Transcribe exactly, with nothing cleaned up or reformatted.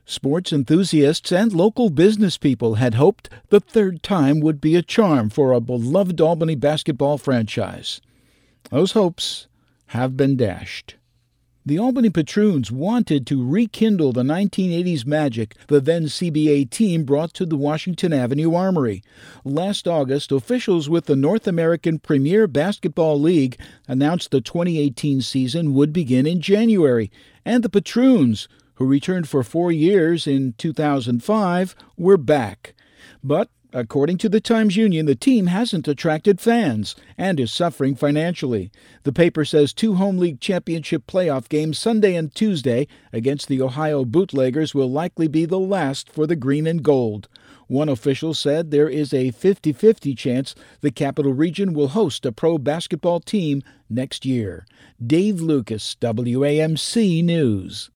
Sports enthusiasts and local business people had hoped the third time would be a charm for a beloved Albany basketball franchise. Those hopes have been dashed. The Albany Patroons wanted to rekindle the nineteen eighties magic the then C B A team brought to the Washington Avenue Armory. Last August, officials with the North American Premier Basketball League announced the twenty eighteen season would begin in January, and the Patroons, who returned for four years in two thousand five, were back. But according to the Times-Union, the team hasn't attracted fans and is suffering financially. The paper says two home league championship playoff games Sunday and Tuesday against the Ohio Bootleggers will likely be the last for the green and gold. One official said there is a fifty-fifty chance the Capital Region will host a pro basketball team next year. Dave Lucas, W A M C News.